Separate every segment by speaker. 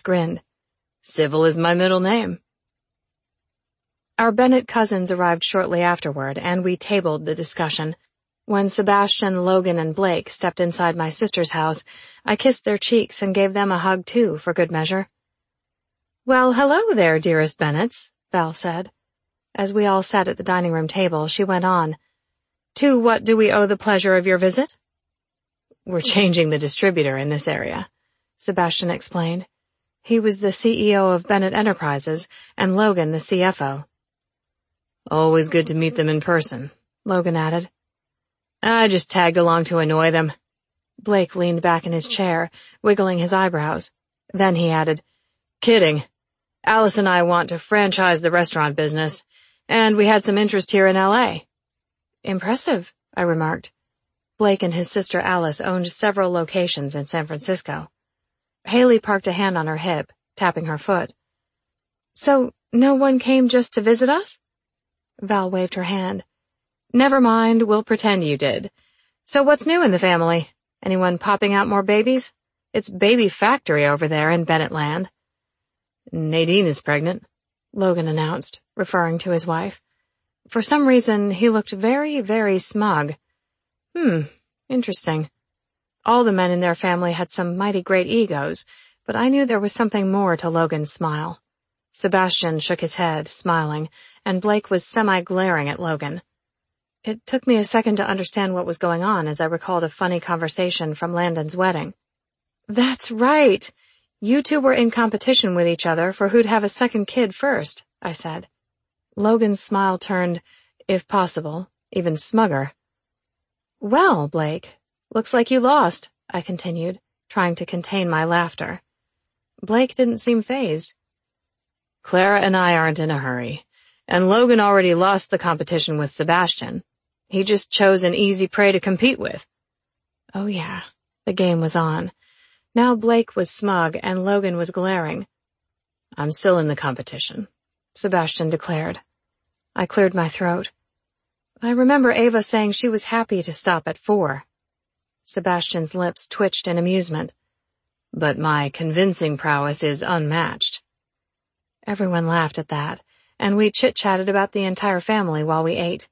Speaker 1: Jace grinned. Civil is my middle name. Our Bennett cousins arrived shortly afterward, and we tabled the discussion. When Sebastian, Logan, and Blake stepped inside my sister's house, I kissed their cheeks and gave them a hug too, for good measure. Well, hello there, dearest Bennetts, Val said. As we all sat at the dining room table, she went on. To what do we owe the pleasure of your visit? We're changing the distributor in this area, Sebastian explained. He was the CEO of Bennett Enterprises, and Logan the CFO. Always good to meet them in person, Logan added. I just tagged along to annoy them. Blake leaned back in his chair, wiggling his eyebrows. Then he added, Kidding. Alice and I want to franchise the restaurant business, and we had some interest here in L.A. Impressive, I remarked. Blake and his sister Alice owned several locations in San Francisco. Haley parked a hand on her hip, tapping her foot. So, no one came just to visit us? Val waved her hand. Never mind, we'll pretend you did. So what's new in the family? Anyone popping out more babies? It's baby factory over there in Bennett land. Nadine is pregnant, Logan announced, referring to his wife. For some reason, he looked very, very smug. Interesting. All the men in their family had some mighty great egos, but I knew there was something more to Logan's smile. Sebastian shook his head, smiling, and Blake was semi-glaring at Logan. It took me a second to understand what was going on as I recalled a funny conversation from Landon's wedding. That's right. You two were in competition with each other for who'd have a second kid first, I said. Logan's smile turned, if possible, even smugger. Well, Blake, looks like you lost, I continued, trying to contain my laughter. Blake didn't seem fazed. Clara and I aren't in a hurry, and Logan already lost the competition with Sebastian. He just chose an easy prey to compete with. Oh yeah, the game was on. Now Blake was smug and Logan was glaring. I'm still in the competition, Sebastian declared. I cleared my throat. I remember Ava saying she was happy to stop at 4. Sebastian's lips twitched in amusement. But my convincing prowess is unmatched. Everyone laughed at that, and we chit-chatted about the entire family while we ate.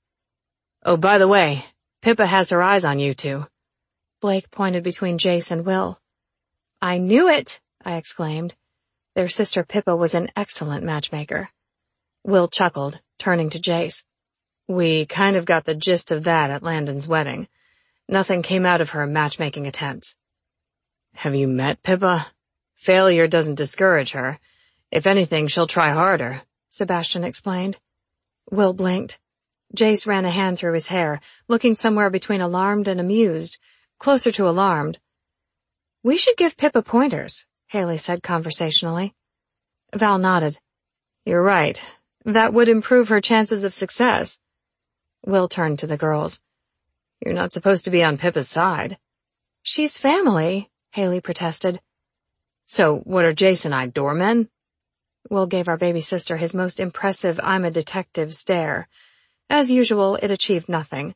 Speaker 1: Oh, by the way, Pippa has her eyes on you two. Blake pointed between Jace and Will. I knew it, I exclaimed. Their sister Pippa was an excellent matchmaker. Will chuckled, turning to Jace. We kind of got the gist of that at Landon's wedding. Nothing came out of her matchmaking attempts. Have you met Pippa? Failure doesn't discourage her. If anything, she'll try harder, Sebastian explained. Will blinked. Jace ran a hand through his hair, looking somewhere between alarmed and amused, closer to alarmed. We should give Pippa pointers, Haley said conversationally. Val nodded. You're right. That would improve her chances of success. Will turned to the girls. You're not supposed to be on Pippa's side. She's family, Haley protested. So what are Jace and I, doormen? Will gave our baby sister his most impressive I'm a detective stare. As usual, it achieved nothing.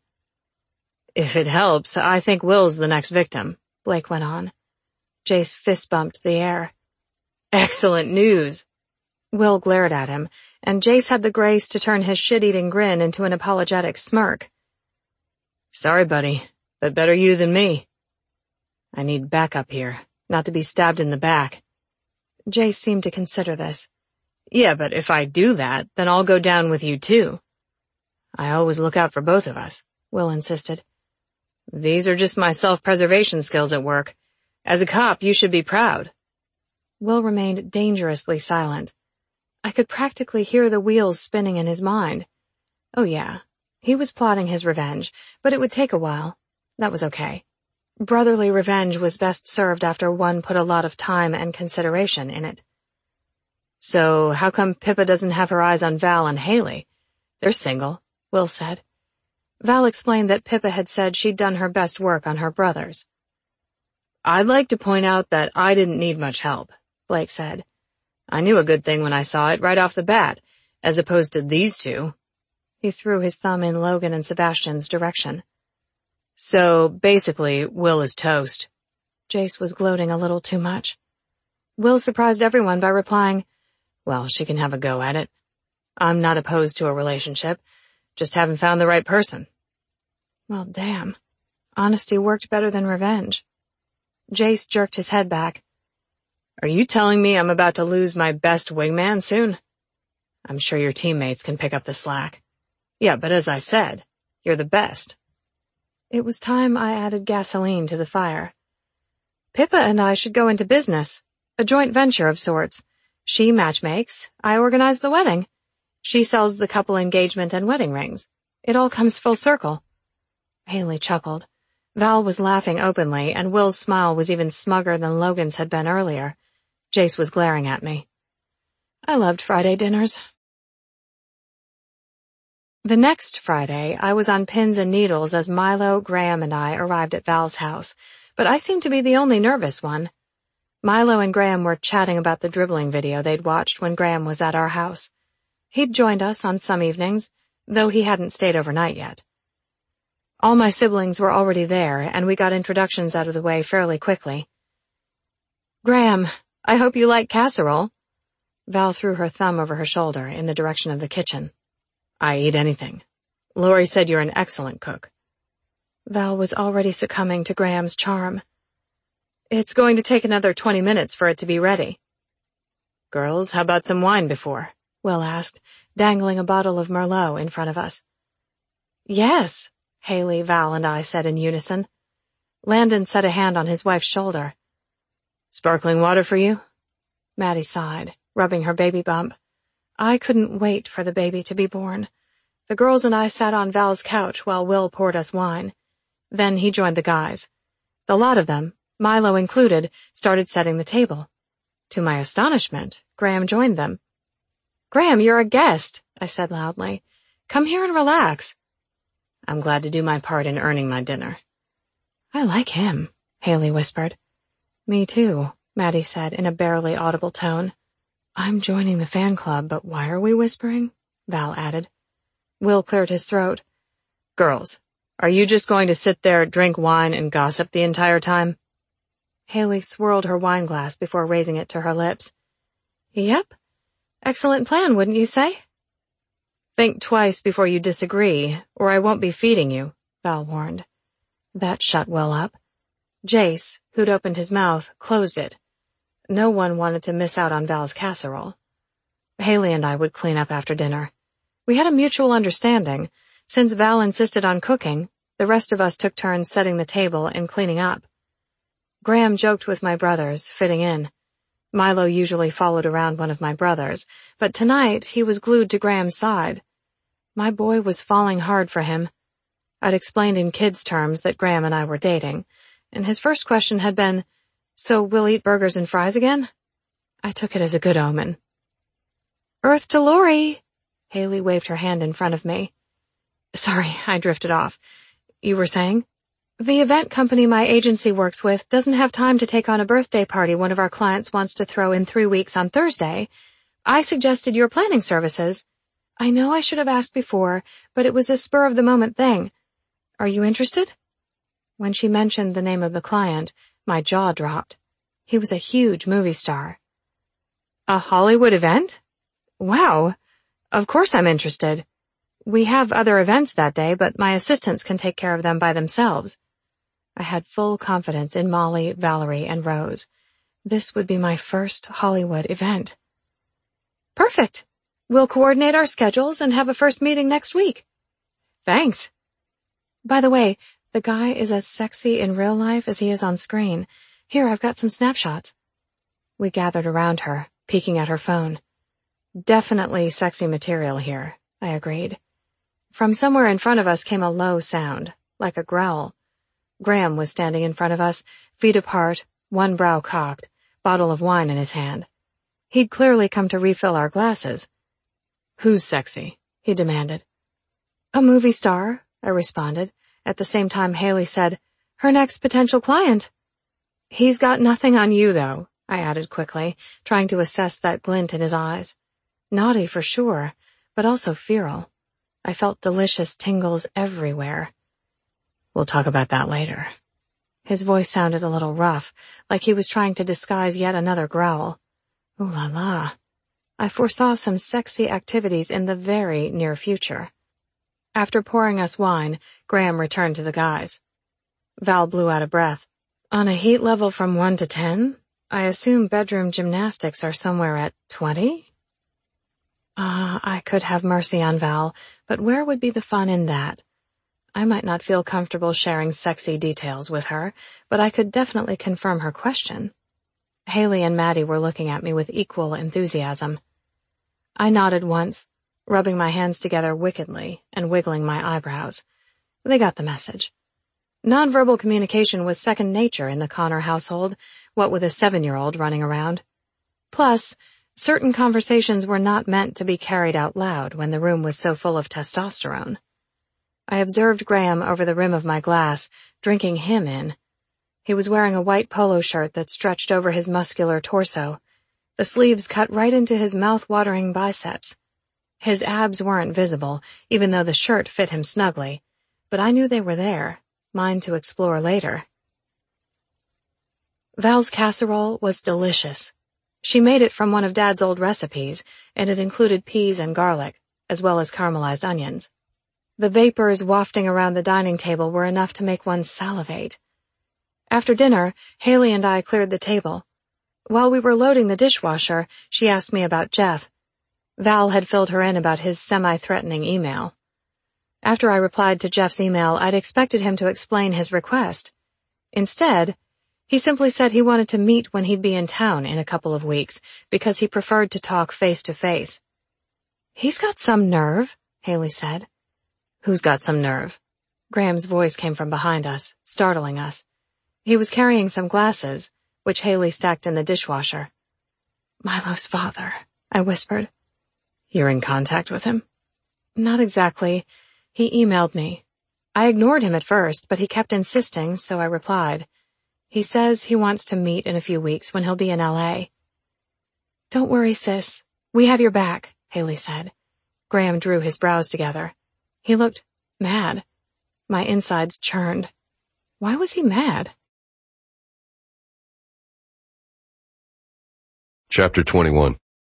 Speaker 1: If it helps, I think Will's the next victim, Blake went on. Jace fist-bumped the air. Excellent news. Will glared at him, and Jace had the grace to turn his shit-eating grin into an apologetic smirk. Sorry, buddy, but better you than me. I need backup here, not to be stabbed in the back. Jace seemed to consider this. Yeah, but if I do that, then I'll go down with you too. I always look out for both of us, Will insisted. These are just my self-preservation skills at work. As a cop, you should be proud. Will remained dangerously silent. I could practically hear the wheels spinning in his mind. Oh yeah, he was plotting his revenge, but it would take a while. That was okay. Brotherly revenge was best served after one put a lot of time and consideration in it. So how come Pippa doesn't have her eyes on Val and Haley? They're single, Will said. Val explained that Pippa had said she'd done her best work on her brothers. I'd like to point out that I didn't need much help, Blake said. I knew a good thing when I saw it right off the bat, as opposed to these two. He threw his thumb in Logan and Sebastian's direction. So, basically, Will is toast. Jace was gloating a little too much. Will surprised everyone by replying, "Well, she can have a go at it. I'm not opposed to a relationship, just haven't found the right person." Well, damn. Honesty worked better than revenge. Jace jerked his head back. "Are you telling me I'm about to lose my best wingman soon? I'm sure your teammates can pick up the slack." "Yeah, but as I said, you're the best." It was time I added gasoline to the fire. "Pippa and I should go into business, a joint venture of sorts. She matchmakes, I organize the wedding. She sells the couple engagement and wedding rings. It all comes full circle." Haley chuckled. Val was laughing openly, and Will's smile was even smugger than Logan's had been earlier. Jace was glaring at me. I loved Friday dinners. The next Friday, I was on pins and needles as Milo, Graham, and I arrived at Val's house, but I seemed to be the only nervous one. Milo and Graham were chatting about the dribbling video they'd watched when Graham was at our house. He'd joined us on some evenings, though he hadn't stayed overnight yet. All my siblings were already there, and we got introductions out of the way fairly quickly. "Graham, I hope you like casserole." Val threw her thumb over her shoulder in the direction of the kitchen. "I eat anything. Lori said you're an excellent cook." Val was already succumbing to Graham's charm. "It's going to take another 20 minutes for it to be ready." "Girls, how about some wine before?" Will asked, dangling a bottle of Merlot in front of us. "Yes," Haley, Val, and I said in unison. Landon set a hand on his wife's shoulder. "Sparkling water for you?" Maddie sighed, rubbing her baby bump. I couldn't wait for the baby to be born. The girls and I sat on Val's couch while Will poured us wine. Then he joined the guys. The lot of them, Milo included, started setting the table. To my astonishment, Graham joined them. "Graham, you're a guest," I said loudly. "Come here and relax." "I'm glad to do my part in earning my dinner." "I like him," Haley whispered. "Me too," Maddie said in a barely audible tone. "I'm joining the fan club, but why are we whispering?" Val added. Will cleared his throat. "Girls, are you just going to sit there, drink wine, and gossip the entire time?" Haley swirled her wine glass before raising it to her lips. "Yep. Excellent plan, wouldn't you say?" "Think twice before you disagree, or I won't be feeding you," Val warned. That shut Will up. Jace, who'd opened his mouth, closed it. No one wanted to miss out on Val's casserole. Haley and I would clean up after dinner. We had a mutual understanding. Since Val insisted on cooking, the rest of us took turns setting the table and cleaning up. Graham joked with my brothers, fitting in. Milo usually followed around one of my brothers, but tonight he was glued to Graham's side. My boy was falling hard for him. I'd explained in kids' terms that Graham and I were dating, and his first question had been, "So we'll eat burgers and fries again?" I took it as a good omen. "Earth to Lori!" Haley waved her hand in front of me. Sorry, I drifted off. You were saying? "The event company my agency works with doesn't have time to take on a birthday party one of our clients wants to throw in 3 weeks on Thursday. I suggested your planning services. I know I should have asked before, but it was a spur-of-the-moment thing. Are you interested?" When she mentioned the name of the client, my jaw dropped. He was a huge movie star. "A Hollywood event? Wow. Of course I'm interested. We have other events that day, but my assistants can take care of them by themselves." I had full confidence in Molly, Valerie, and Rose. This would be my first Hollywood event. "Perfect. We'll coordinate our schedules and have a first meeting next week." "Thanks." By the way, the guy is as sexy in real life as he is on screen. Here, I've got some snapshots. We gathered around her, peeking at her phone. Definitely sexy material here, I agreed. From somewhere in front of us came a low sound, like a growl. Graham was standing in front of us, feet apart, one brow cocked, bottle of wine in his hand. He'd clearly come to refill our glasses. "Who's sexy?" he demanded. "A movie star," I responded. At the same time, Haley said, "Her next potential client." "He's got nothing on you, though," I added quickly, trying to assess that glint in his eyes. Naughty for sure, but also feral. I felt delicious tingles everywhere. "We'll talk about that later." His voice sounded a little rough, like he was trying to disguise yet another growl. Ooh la la. I foresaw some sexy activities in the very near future. After pouring us wine, Graham returned to the guys. Val blew out a breath. On a heat level from 1 to 10, I assume bedroom gymnastics are somewhere at 20? I could have mercy on Val, but where would be the fun in that? I might not feel comfortable sharing sexy details with her, but I could definitely confirm her question. Haley and Maddie were looking at me with equal enthusiasm. I nodded once, rubbing my hands together wickedly and wiggling my eyebrows. They got the message. Nonverbal communication was second nature in the Connor household, what with a 7-year-old running around. Plus, certain conversations were not meant to be carried out loud when the room was so full of testosterone. I observed Graham over the rim of my glass, drinking him in. He was wearing a white polo shirt that stretched over his muscular torso. The sleeves cut right into his mouth-watering biceps. His abs weren't visible, even though the shirt fit him snugly, but I knew they were there, mine to explore later. Val's casserole was delicious. She made it from one of Dad's old recipes, and it included peas and garlic, as well as caramelized onions. The vapors wafting around the dining table were enough to make one salivate. After dinner, Haley and I cleared the table. While we were loading the dishwasher, she asked me about Jeff. Val had filled her in about his semi-threatening email. After I replied to Jeff's email, I'd expected him to explain his request. Instead, he simply said he wanted to meet when he'd be in town in a couple of weeks because he preferred to talk face to face. He's got some nerve, Haley said. Who's got some nerve? Graham's voice came from behind us, startling us. He was carrying some glasses, which Haley stacked in the dishwasher. Milo's father, I whispered. You're in contact with him? Not exactly. He emailed me. I ignored him at first, but he kept insisting, so I replied. He says he wants to meet in a few weeks when he'll be in L.A. Don't worry, sis. We have your back, Haley said. Graham drew his brows together. He looked mad. My insides churned. Why was he mad?
Speaker 2: Chapter 21.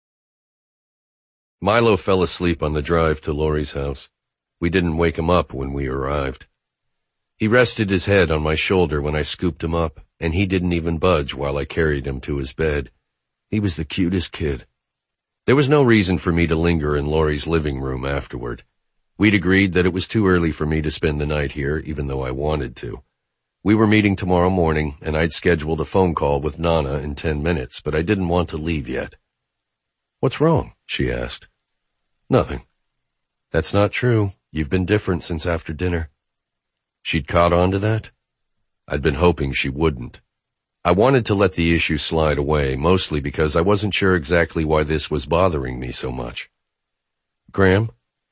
Speaker 2: Milo fell asleep on the drive to Laurie's house. We didn't wake him up when we arrived. He rested his head on my shoulder when I scooped him up, and he didn't even budge while I carried him to his bed. He was the cutest kid. There was no reason for me to linger in Laurie's living room afterward. We'd agreed that it was too early for me to spend the night here, even though I wanted to. We were meeting tomorrow morning, and I'd scheduled a phone call with Nana in 10 minutes, but I didn't want to leave yet. What's wrong? She asked. Nothing. That's not true. You've been different since after dinner. She'd caught on to that? I'd been hoping she wouldn't. I wanted to let the issue slide away, mostly because I wasn't sure exactly why this was bothering me so much. Graham?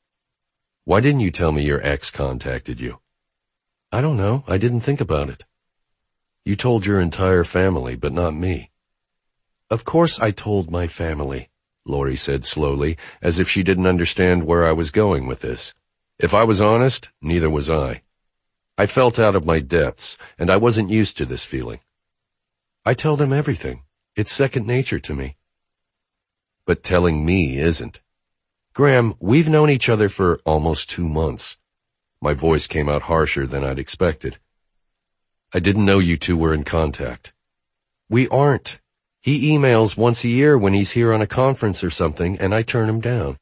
Speaker 2: Why didn't you tell me your ex contacted you? I don't know. I didn't think about it. You told your entire family, but not me. Of course I told my family, Laurie said slowly, as if she didn't understand where I was going with this. If I was honest, neither was I. I felt out of my depths, and I wasn't used to this feeling. I tell them everything. It's second nature to me. But telling me isn't. Graham, we've known each other for almost 2 months. My voice came out harsher than I'd expected. I didn't know you two were in contact. We aren't. He emails once a year when he's here on a conference or something, and I turn him down.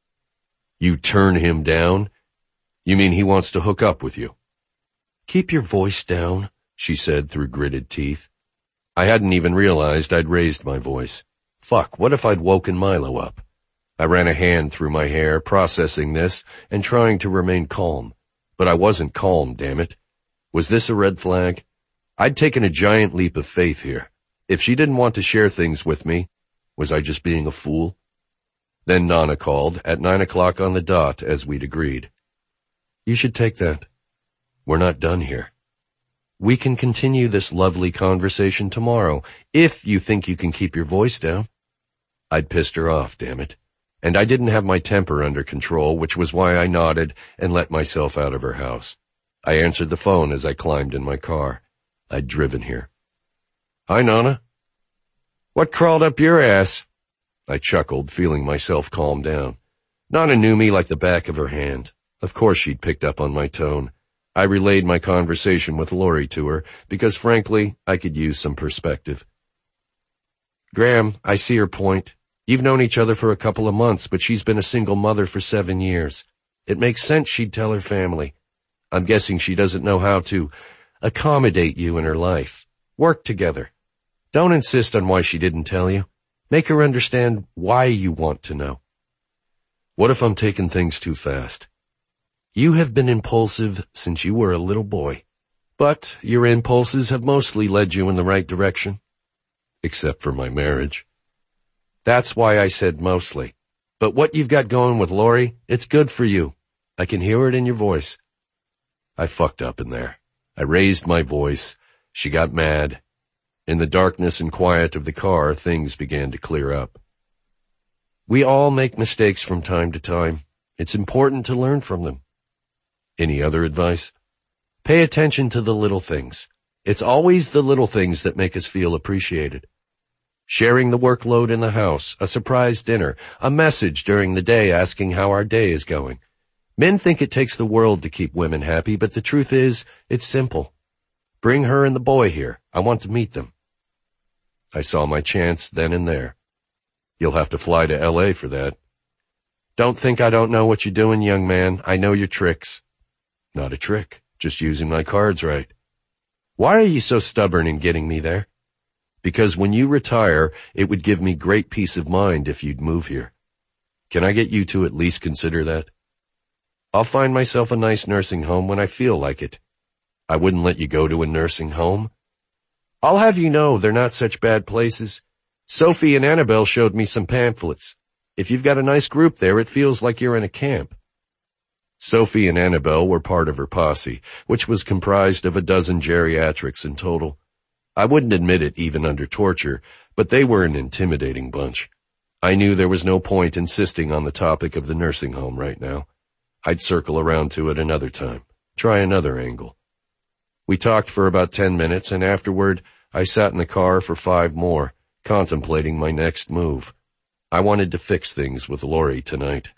Speaker 2: You turn him down? You mean he wants to hook up with you? Keep your voice down, she said through gritted teeth. I hadn't even realized I'd raised my voice. Fuck, what if I'd woken Milo up? I ran a hand through my hair, processing this and trying to remain calm. But I wasn't calm, damn it. Was this a red flag? I'd taken a giant leap of faith here. If she didn't want to share things with me, was I just being a fool? Then Nana called at 9 o'clock on the dot, as we'd agreed. You should take that. We're not done here. We can continue this lovely conversation tomorrow, if you think you can keep your voice down. I'd pissed her off, damn it. And I didn't have my temper under control, which was why I nodded and let myself out of her house. I answered the phone as I climbed in my car. I'd driven here. "Hi, Nonna." "What crawled up your ass?" I chuckled, feeling myself calm down. Nonna knew me like the back of her hand. Of course she'd picked up on my tone. I relayed my conversation with Lori to her, because frankly, I could use some perspective. "Graham, I see your point. You've known each other for a couple of months, but she's been a single mother for 7 years. It makes sense she'd tell her family. I'm guessing she doesn't know how to accommodate you in her life. Work together. Don't insist on why she didn't tell you. Make her understand why you want to know." "What if I'm taking things too fast?" "You have been impulsive since you were a little boy. But your impulses have mostly led you in the right direction. Except for my marriage." "That's why I said mostly. But what you've got going with Lori, it's good for you. I can hear it in your voice." I fucked up in there. I raised my voice. She got mad. In the darkness and quiet of the car, things began to clear up. "We all make mistakes from time to time. It's important to learn from them." "Any other advice?" "Pay attention to the little things. It's always the little things that make us feel appreciated. Sharing the workload in the house, a surprise dinner, a message during the day asking how our day is going. Men think it takes the world to keep women happy, but the truth is, it's simple. Bring her and the boy here. I want to meet them." I saw my chance then and there. "You'll have to fly to L.A. for that." "Don't think I don't know what you're doing, young man. I know your tricks." "Not a trick, just using my cards right." "Why are you so stubborn in getting me there?" "Because when you retire, it would give me great peace of mind if you'd move here. Can I get you to at least consider that?" "I'll find myself a nice nursing home when I feel like it." "I wouldn't let you go to a nursing home." "I'll have you know they're not such bad places. Sophie and Annabelle showed me some pamphlets. If you've got a nice group there, it feels like you're in a camp." Sophie and Annabelle were part of her posse, which was comprised of 12 geriatrics in total. I wouldn't admit it even under torture, but they were an intimidating bunch. I knew there was no point insisting on the topic of the nursing home right now. I'd circle around to it another time, try another angle. We talked for about 10 minutes, and afterward, I sat in the car for 5 more, contemplating my next move. I wanted to fix things with Lori tonight.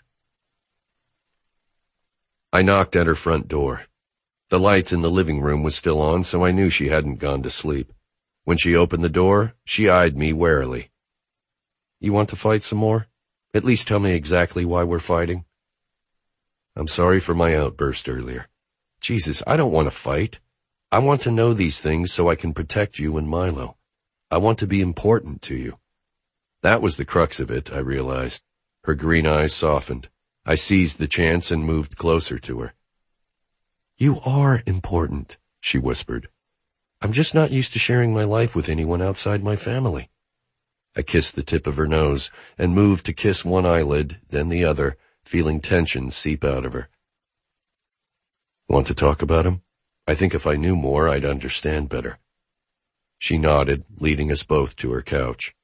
Speaker 2: I knocked at her front door. The light in the living room was still on, so I knew she hadn't gone to sleep. When she opened the door, she eyed me warily. "You want to fight some more? At least tell me exactly why we're fighting." "I'm sorry for my outburst earlier. Jesus, I don't want to fight. I want to know these things so I can protect you and Milo. I want to be important to you." That was the crux of it, I realized. Her green eyes softened. I seized the chance and moved closer to her. "You are important," she whispered. "I'm just not used to sharing my life with anyone outside my family." I kissed the tip of her nose and moved to kiss one eyelid, then the other, feeling tension seep out of her. "Want to talk about him? I think if I knew more, I'd understand better." She nodded, leading us both to her couch.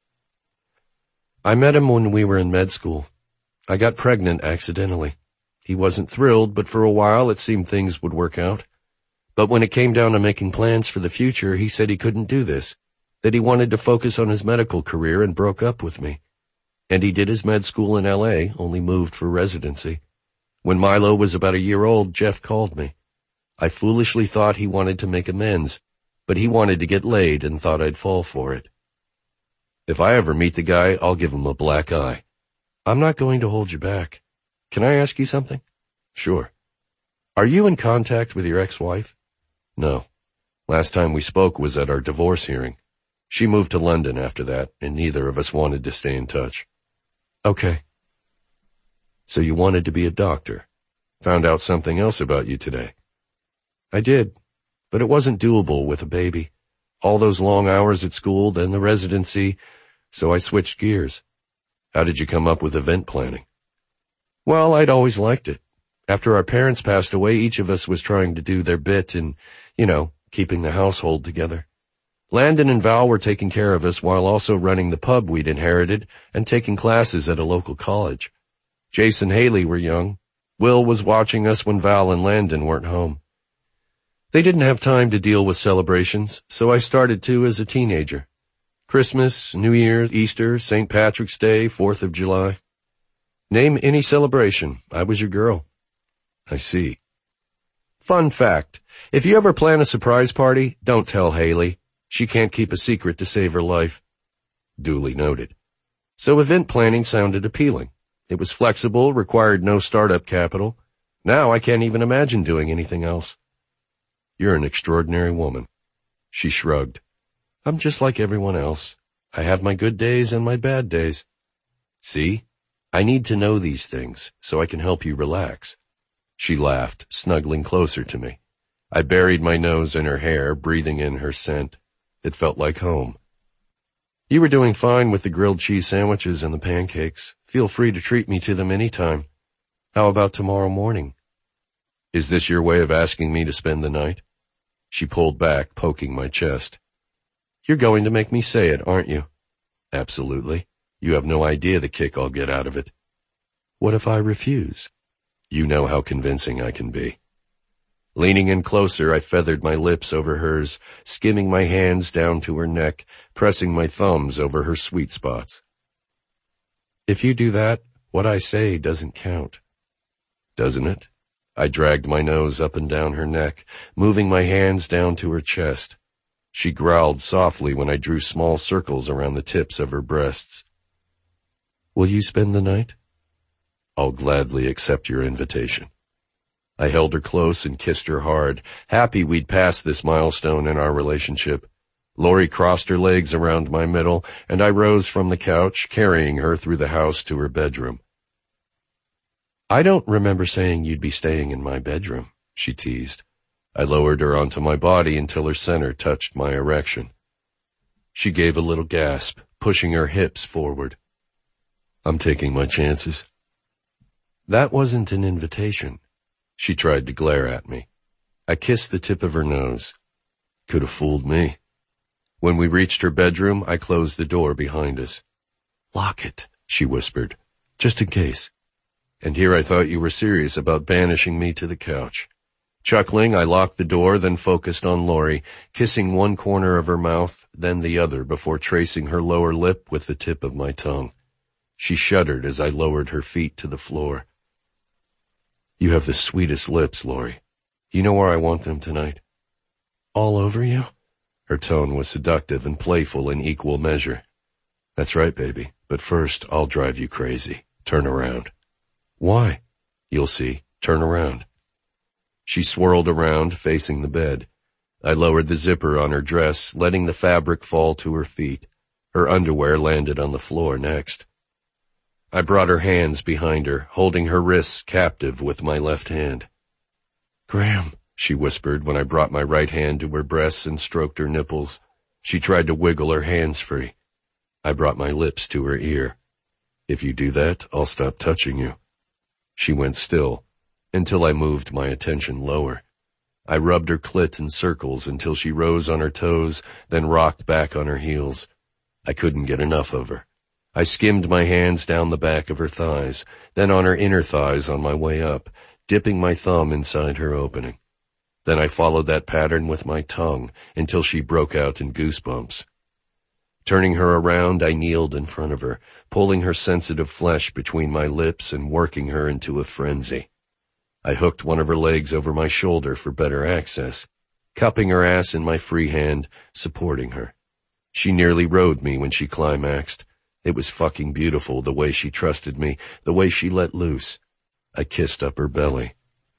Speaker 2: "I met him when we were in med school. I got pregnant accidentally. He wasn't thrilled, but for a while it seemed things would work out. But when it came down to making plans for the future, he said he couldn't do this, that he wanted to focus on his medical career and broke up with me. And he did his med school in L.A., only moved for residency. When Milo was about a year old, Jeff called me. I foolishly thought he wanted to make amends, but he wanted to get laid and thought I'd fall for it. If I ever meet the guy, I'll give him a black eye. I'm not going to hold you back. Can I ask you something?" "Sure." "Are you in contact with your ex-wife?" "No. Last time we spoke was at our divorce hearing. She moved to London after that, and neither of us wanted to stay in touch." "Okay." "So you wanted to be a doctor. Found out something else about you today." "I did, but it wasn't doable with a baby. All those long hours at school, then the residency, so I switched gears." "How did you come up with event planning?" "Well, I'd always liked it. After our parents passed away, each of us was trying to do their bit in, keeping the household together. Landon and Val were taking care of us while also running the pub we'd inherited and taking classes at a local college. Jace and Haley were young. Will was watching us when Val and Landon weren't home. They didn't have time to deal with celebrations, so I started to as a teenager. Christmas, New Year's, Easter, St. Patrick's Day, 4th of July. Name any celebration. I was your girl. I see. Fun fact. If you ever plan a surprise party, don't tell Haley. She can't keep a secret to save her life. Duly noted. So event planning sounded appealing. It was flexible, required no startup capital. Now I can't even imagine doing anything else. You're an extraordinary woman. She shrugged. I'm just like everyone else. I have my good days and my bad days. See? I need to know these things so I can help you relax. She laughed, snuggling closer to me. I buried my nose in her hair, breathing in her scent. It felt like home. You were doing fine with the grilled cheese sandwiches and the pancakes. Feel free to treat me to them any time. How about tomorrow morning? Is this your way of asking me to spend the night? She pulled back, poking my chest. You're going to make me say it, aren't you? Absolutely. You have no idea the kick I'll get out of it. What if I refuse? You know how convincing I can be. Leaning in closer, I feathered my lips over hers, skimming my hands down to her neck, pressing my thumbs over her sweet spots. If you do that, what I say doesn't count. Doesn't it? I dragged my nose up and down her neck, moving my hands down to her chest. She growled softly when I drew small circles around the tips of her breasts. Will you spend the night? I'll gladly accept your invitation. I held her close and kissed her hard, happy we'd passed this milestone in our relationship. Lori crossed her legs around my middle, and I rose from the couch, carrying her through the house to her bedroom. I don't remember saying you'd be staying in my bedroom, she teased. I lowered her onto my body until her center touched my erection. She gave a little gasp, pushing her hips forward. I'm taking my chances. That wasn't an invitation. She tried to glare at me. I kissed the tip of her nose. Could have fooled me. When we reached her bedroom, I closed the door behind us. Lock it, she whispered, just in case. And here I thought you were serious about banishing me to the couch. Chuckling, I locked the door, then focused on Lori, kissing one corner of her mouth, then the other before tracing her lower lip with the tip of my tongue. She shuddered as I lowered her feet to the floor. You have the sweetest lips, Lori. You know where I want them tonight? All over you? Her tone was seductive and playful in equal measure. That's right, baby. But first, I'll drive you crazy. Turn around. Why? You'll see. Turn around. She swirled around, facing the bed. I lowered the zipper on her dress, letting the fabric fall to her feet. Her underwear landed on the floor next. I brought her hands behind her, holding her wrists captive with my left hand. Graham, she whispered when I brought my right hand to her breasts and stroked her nipples. She tried to wiggle her hands free. I brought my lips to her ear. If you do that, I'll stop touching you. She went still, until I moved my attention lower. I rubbed her clit in circles until she rose on her toes, then rocked back on her heels. I couldn't get enough of her. I skimmed my hands down the back of her thighs, then on her inner thighs on my way up, dipping my thumb inside her opening. Then I followed that pattern with my tongue until she broke out in goosebumps. Turning her around, I kneeled in front of her, pulling her sensitive flesh between my lips and working her into a frenzy. I hooked one of her legs over my shoulder for better access, cupping her ass in my free hand, supporting her. She nearly rode me when she climaxed. It was fucking beautiful, the way she trusted me, the way she let loose. I kissed up her belly.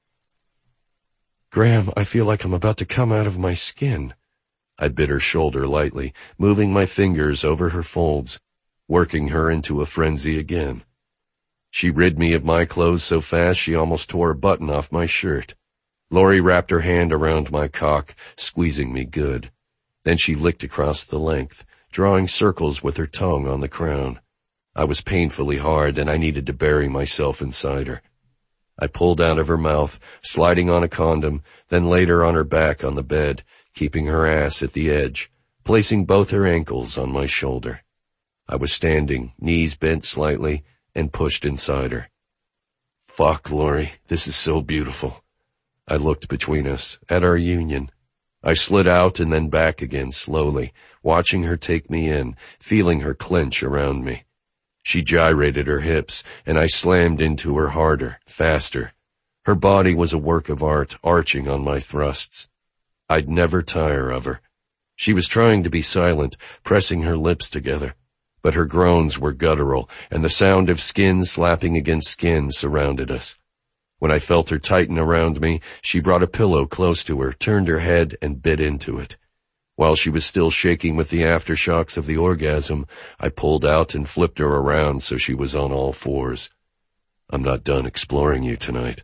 Speaker 2: Graham, I feel like I'm about to come out of my skin. I bit her shoulder lightly, moving my fingers over her folds, working her into a frenzy again. She rid me of my clothes so fast she almost tore a button off my shirt. Lori wrapped her hand around my cock, squeezing me good. Then she licked across the length, drawing circles with her tongue on the crown. I was painfully hard and I needed to bury myself inside her. I pulled out of her mouth, sliding on a condom, then laid her on her back on the bed, keeping her ass at the edge, placing both her ankles on my shoulder. I was standing, knees bent slightly, and pushed inside her. Fuck, Lori, this is so beautiful. I looked between us, at our union. I slid out and then back again slowly, watching her take me in, feeling her clench around me. She gyrated her hips, and I slammed into her harder, faster. Her body was a work of art, arching on my thrusts. I'd never tire of her. She was trying to be silent, pressing her lips together, but her groans were guttural, and the sound of skin slapping against skin surrounded us. When I felt her tighten around me, she brought a pillow close to her, turned her head, and bit into it. While she was still shaking with the aftershocks of the orgasm, I pulled out and flipped her around so she was on all fours. I'm not done exploring you tonight.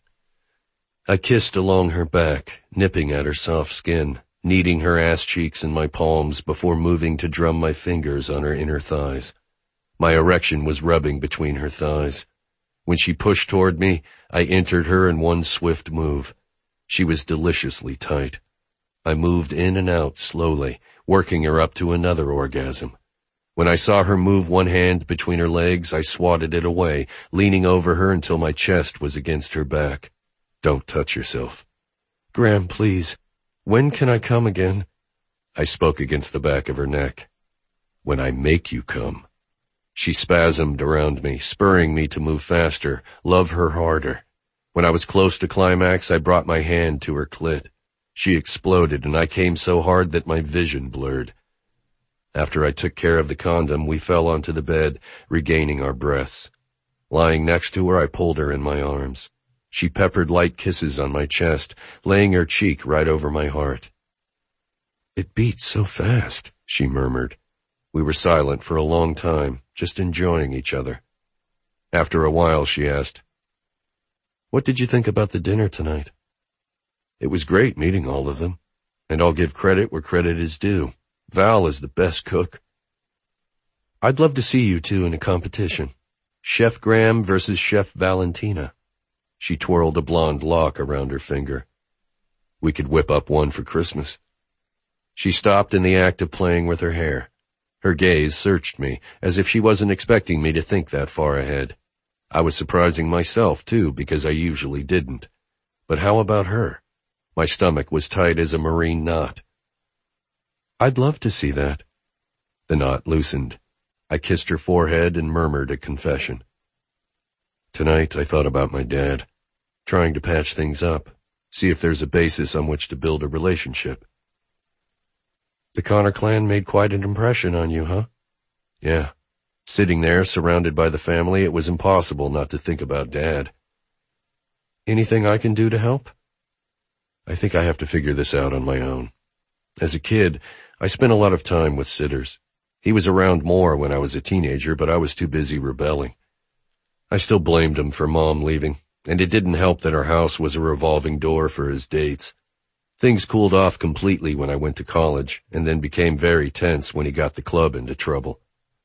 Speaker 2: I kissed along her back, nipping at her soft skin, kneading her ass cheeks in my palms before moving to drum my fingers on her inner thighs. My erection was rubbing between her thighs. When she pushed toward me, I entered her in one swift move. She was deliciously tight. I moved in and out slowly, working her up to another orgasm. When I saw her move one hand between her legs, I swatted it away, leaning over her until my chest was against her back. Don't touch yourself. Graham, please. When can I come again? I spoke against the back of her neck. When I make you come. She spasmed around me, spurring me to move faster, love her harder. When I was close to climax, I brought my hand to her clit. She exploded, and I came so hard that my vision blurred. After I took care of the condom, we fell onto the bed, regaining our breaths. Lying next to her, I pulled her in my arms. She peppered light kisses on my chest, laying her cheek right over my heart. It beats so fast, she murmured. We were silent for a long time, just enjoying each other. After a while, she asked, What did you think about the dinner tonight? It was great meeting all of them, and I'll give credit where credit is due. Val is the best cook. I'd love to see you two in a competition. Chef Graham versus Chef Valentina. She twirled a blonde lock around her finger. We could whip up one for Christmas. She stopped in the act of playing with her hair. Her gaze searched me, as if she wasn't expecting me to think that far ahead. I was surprising myself, too, because I usually didn't. But how about her? My stomach was tight as a marine knot. I'd love to see that. The knot loosened. I kissed her forehead and murmured a confession. Tonight I thought about my dad, trying to patch things up, see if there's a basis on which to build a relationship. The Connor clan made quite an impression on you, huh? Yeah. Sitting there, surrounded by the family, it was impossible not to think about Dad. Anything I can do to help? I think I have to figure this out on my own. As a kid, I spent a lot of time with Sitters. He was around more when I was a teenager, but I was too busy rebelling. I still blamed him for Mom leaving, and it didn't help that our house was a revolving door for his dates. Things cooled off completely when I went to college, and then became very tense when he got the club into trouble.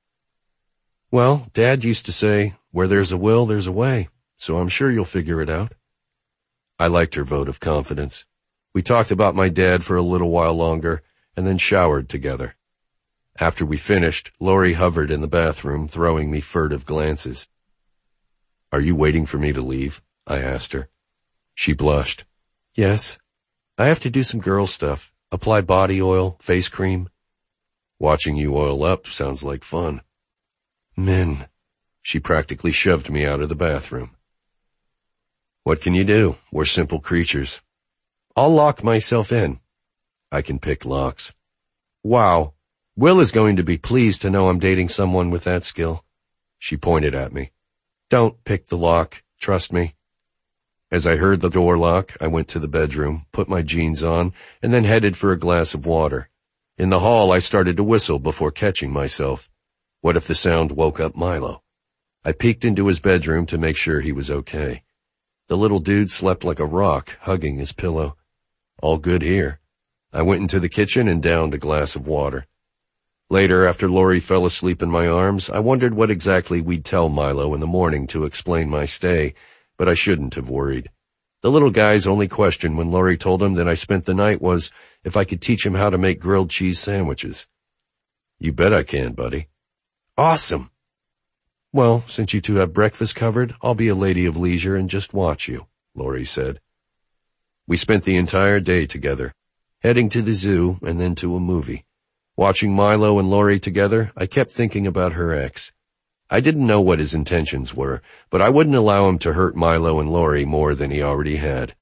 Speaker 2: Well, Dad used to say, where there's a will, there's a way, so I'm sure you'll figure it out. I liked her vote of confidence. We talked about my dad for a little while longer, and then showered together. After we finished, Lori hovered in the bathroom, throwing me furtive glances. Are you waiting for me to leave? I asked her. She blushed. Yes. I have to do some girl stuff. Apply body oil, face cream. Watching you oil up sounds like fun. Men. She practically shoved me out of the bathroom. What can you do? We're simple creatures. I'll lock myself in. I can pick locks. Wow. Will is going to be pleased to know I'm dating someone with that skill. She pointed at me. Don't pick the lock. Trust me. As I heard the door lock, I went to the bedroom, put my jeans on, and then headed for a glass of water. In the hall, I started to whistle before catching myself. What if the sound woke up Milo? I peeked into his bedroom to make sure he was okay. The little dude slept like a rock, hugging his pillow. All good here. I went into the kitchen and downed a glass of water. Later, after Lori fell asleep in my arms, I wondered what exactly we'd tell Milo in the morning to explain my stay, but I shouldn't have worried. The little guy's only question when Lori told him that I spent the night was if I could teach him how to make grilled cheese sandwiches. You bet I can, buddy. Awesome. Well, since you two have breakfast covered, I'll be a lady of leisure and just watch you, Lori said. We spent the entire day together, heading to the zoo and then to a movie. Watching Milo and Lori together, I kept thinking about her ex. I didn't know what his intentions were, but I wouldn't allow him to hurt Milo and Lori more than he already had.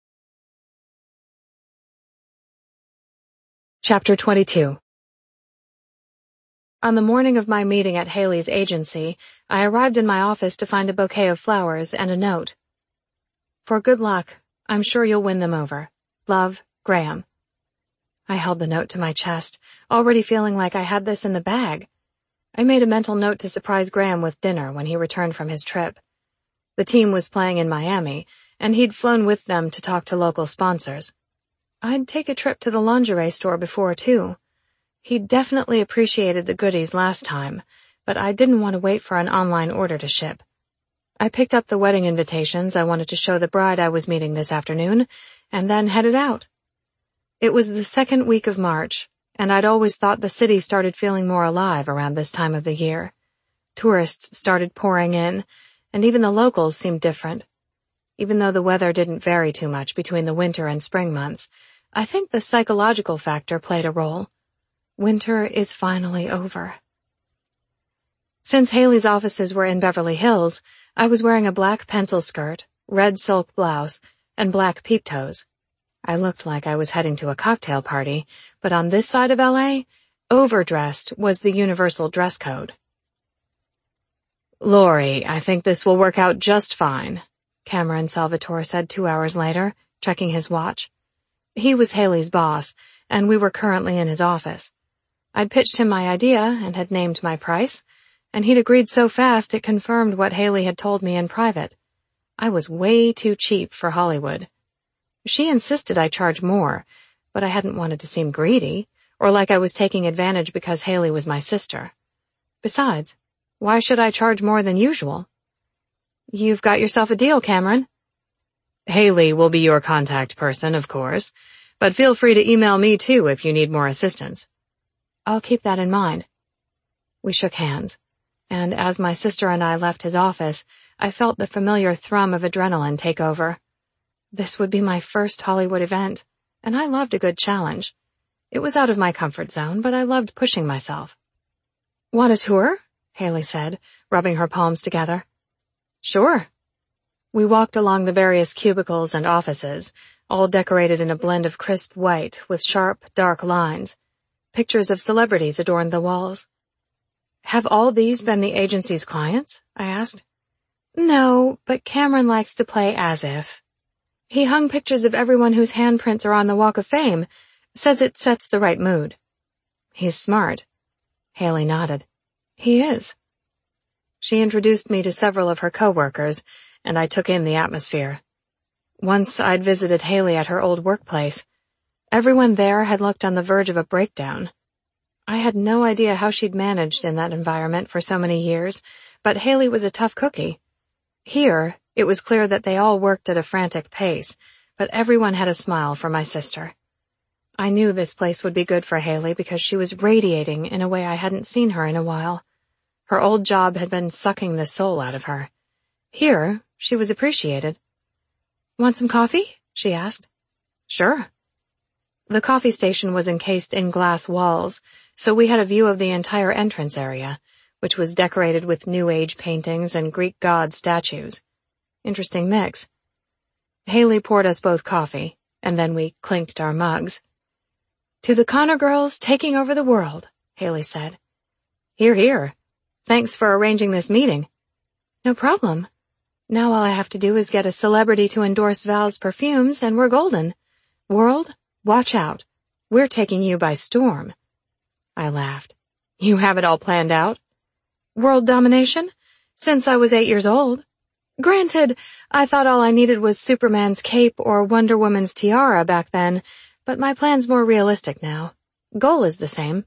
Speaker 1: Chapter 22. On the morning of my meeting at Haley's agency, I arrived in my office to find a bouquet of flowers and a note. "For good luck. I'm sure you'll win them over. Love, Graham." I held the note to my chest, already feeling like I had this in the bag. I made a mental note to surprise Graham with dinner when he returned from his trip. The team was playing in Miami, and he'd flown with them to talk to local sponsors. I'd take a trip to the lingerie store before, too. He'd definitely appreciated the goodies last time, but I didn't want to wait for an online order to ship. I picked up the wedding invitations I wanted to show the bride I was meeting this afternoon, and then headed out. It was the second week of March, and I'd always thought the city started feeling more alive around this time of the year. Tourists started pouring in, and even the locals seemed different. Even though the weather didn't vary too much between the winter and spring months, I think the psychological factor played a role. Winter is finally over. Since Haley's offices were in Beverly Hills, I was wearing a black pencil skirt, red silk blouse, and black peep-toes. I looked like I was heading to a cocktail party, but on this side of LA, overdressed was the universal dress code. "Lori, I think this will work out just fine," Cameron Salvatore said 2 hours later, checking his watch. He was Haley's boss, and we were currently in his office. I'd pitched him my idea and had named my price, and he'd agreed so fast it confirmed what Haley had told me in private. I was way too cheap for Hollywood. She insisted I charge more, but I hadn't wanted to seem greedy, or like I was taking advantage because Haley was my sister. Besides, why should I charge more than usual? "You've got yourself a deal, Cameron." "Haley will be your contact person, of course, but feel free to email me too if you need more assistance." "I'll keep that in mind." We shook hands, and as my sister and I left his office, I felt the familiar thrum of adrenaline take over. This would be my first Hollywood event, and I loved a good challenge. It was out of my comfort zone, but I loved pushing myself. "Want a tour?" Haley said, rubbing her palms together. "Sure." We walked along the various cubicles and offices, all decorated in a blend of crisp white with sharp, dark lines. Pictures of celebrities adorned the walls. "Have all these been the agency's clients?" I asked. "No, but Cameron likes to play as if. He hung pictures of everyone whose handprints are on the Walk of Fame, says it sets the right mood." "He's smart." Haley nodded. "He is." She introduced me to several of her coworkers, and I took in the atmosphere. Once I'd visited Haley at her old workplace. Everyone there had looked on the verge of a breakdown. I had no idea how she'd managed in that environment for so many years, but Haley was a tough cookie. Here, it was clear that they all worked at a frantic pace, but everyone had a smile for my sister. I knew this place would be good for Haley because she was radiating in a way I hadn't seen her in a while. Her old job had been sucking the soul out of her. Here, she was appreciated. "Want some coffee?" she asked. "Sure." The coffee station was encased in glass walls, so we had a view of the entire entrance area, which was decorated with New Age paintings and Greek god statues. Interesting mix. Haley poured us both coffee, and then we clinked our mugs. "To the Connor girls taking over the world," Haley said. "Hear, hear. Thanks for arranging this meeting." "No problem. Now all I have to do is get a celebrity to endorse Val's perfumes, and we're golden. World, watch out. We're taking you by storm." I laughed. "You have it all planned out?" "World domination? Since I was 8 years old. Granted, I thought all I needed was Superman's cape or Wonder Woman's tiara back then, but my plan's more realistic now. Goal is the same."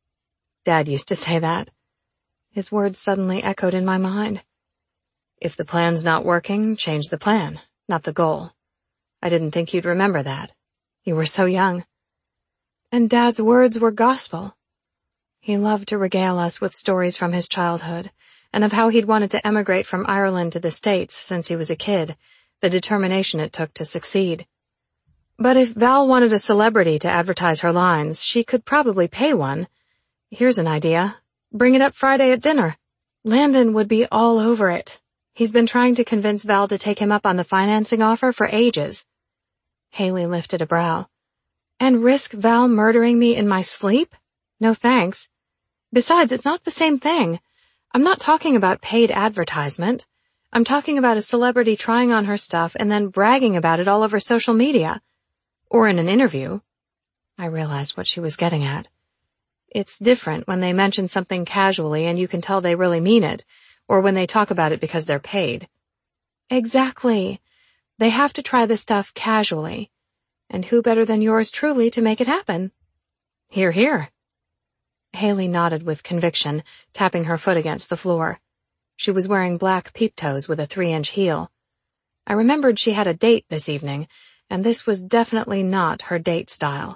Speaker 1: Dad used to say that. His words suddenly echoed in my mind. If the plan's not working, change the plan, not the goal. I didn't think you'd remember that. You were so young. And Dad's words were gospel. He loved to regale us with stories from his childhood, and of how he'd wanted to emigrate from Ireland to the States since he was a kid, the determination it took to succeed. But if Val wanted a celebrity to advertise her lines, she could probably pay one. Here's an idea. Bring it up Friday at dinner. Landon would be all over it. He's been trying to convince Val to take him up on the financing offer for ages. Haley lifted a brow. And risk Val murdering me in my sleep? No thanks. Besides, it's not the same thing. I'm not talking about paid advertisement. I'm talking about a celebrity trying on her stuff and then bragging about it all over social media. Or in an interview. I realized what she was getting at. It's different when they mention something casually and you can tell they really mean it, or when they talk about it because they're paid. Exactly. They have to try the stuff casually. And who better than yours truly to make it happen? Hear, hear. Haley nodded with conviction, tapping her foot against the floor. She was wearing black peep-toes with a 3-inch heel. I remembered she had a date this evening, and this was definitely not her date style.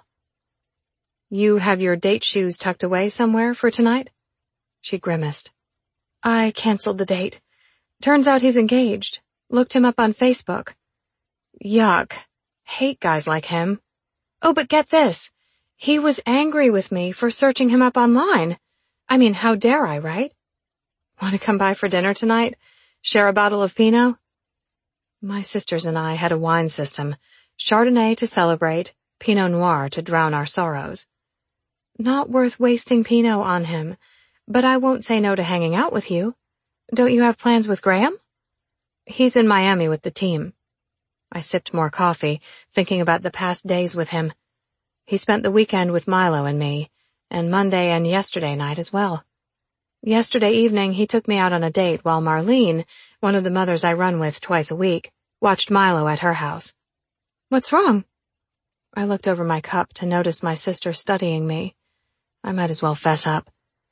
Speaker 1: You have your date shoes tucked away somewhere for tonight? She grimaced. I canceled the date. Turns out he's engaged. Looked him up on Facebook. Yuck. Hate guys like him. Oh, but get this. He was angry with me for searching him up online. I mean, how dare I, right? Want to come by for dinner tonight? Share a bottle of Pinot? My sisters and I had a wine system. Chardonnay to celebrate, Pinot Noir to drown our sorrows. Not worth wasting Pinot on him, but I won't say no to hanging out with you. Don't you have plans with Graham? He's in Miami with the team. I sipped more coffee, thinking about the past days with him. He spent the weekend with Milo and me, and Monday and yesterday night as well. Yesterday evening he took me out on a date while Marlene, one of the mothers I run with twice a week, watched Milo at her house. What's wrong? I looked over my cup to notice my sister studying me. I might as well fess up.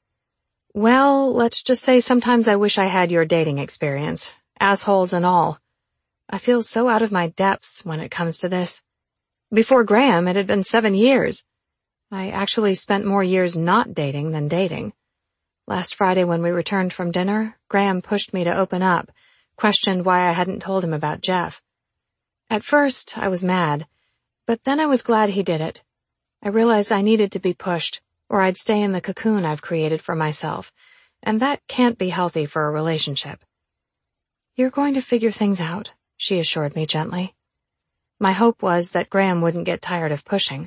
Speaker 1: Well, let's just say sometimes I wish I had your dating experience, assholes and all. I feel so out of my depths when it comes to this. Before Graham, it had been 7 years. I actually spent more years not dating than dating. Last Friday when we returned from dinner, Graham pushed me to open up, questioned why I hadn't told him about Jeff. At first, I was mad, but then I was glad he did it. I realized I needed to be pushed, or I'd stay in the cocoon I've created for myself, and that can't be healthy for a relationship. You're going to figure things out, she assured me gently. My hope was that Graham wouldn't get tired of pushing.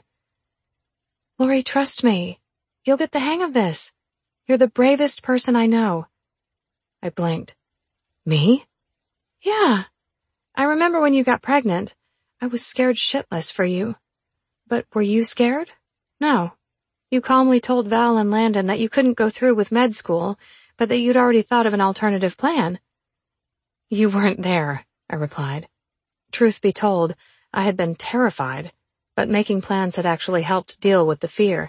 Speaker 1: Lori, trust me. You'll get the hang of this. You're the bravest person I know. I blinked. Me? Yeah. I remember when you got pregnant. I was scared shitless for you. But were you scared? No. You calmly told Val and Landon that you couldn't go through with med school, but that you'd already thought of an alternative plan. You weren't there, I replied. Truth be told, I had been terrified, but making plans had actually helped deal with the fear.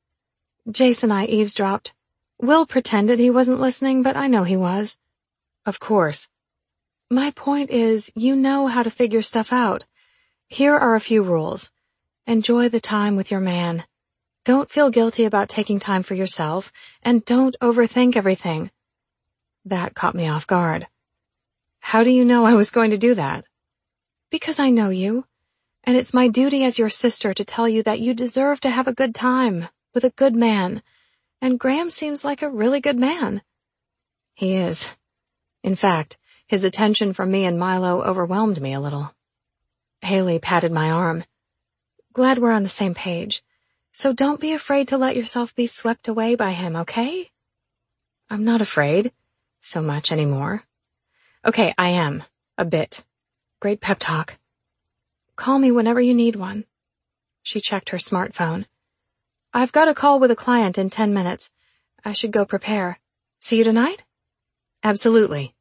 Speaker 1: Jace and I eavesdropped. Will pretended he wasn't listening, but I know he was. Of course. My point is, you know how to figure stuff out. Here are a few rules. Enjoy the time with your man. Don't feel guilty about taking time for yourself, and don't overthink everything. That caught me off guard. How do you know I was going to do that? Because I know you, and it's my duty as your sister to tell you that you deserve to have a good time with a good man, and Graham seems like a really good man. He is. In fact, his attention from me and Milo overwhelmed me a little. Haley patted my arm. Glad we're on the same page. So don't be afraid to let yourself be swept away by him, okay? I'm not afraid so much anymore. Okay, I am. A bit. Great pep talk. Call me whenever you need one. She checked her smartphone. I've got a call with a client in 10 minutes. I should go prepare. See you tonight? Absolutely.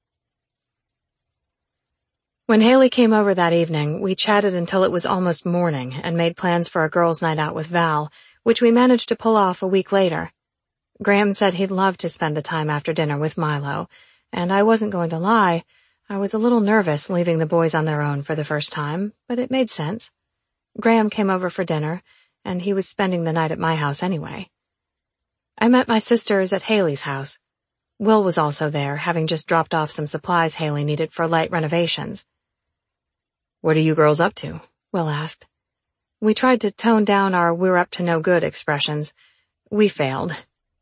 Speaker 1: When Haley came over that evening, we chatted until it was almost morning and made plans for a girls' night out with Val, which we managed to pull off a week later. Graham said he'd love to spend the time after dinner with Milo, and I wasn't going to lie, I was a little nervous leaving the boys on their own for the first time, but it made sense. Graham came over for dinner, and he was spending the night at my house anyway. I met my sisters at Haley's house. Will was also there, having just dropped off some supplies Haley needed for light renovations. What are you girls up to? Will asked. We tried to tone down our we're up to no good expressions. We failed.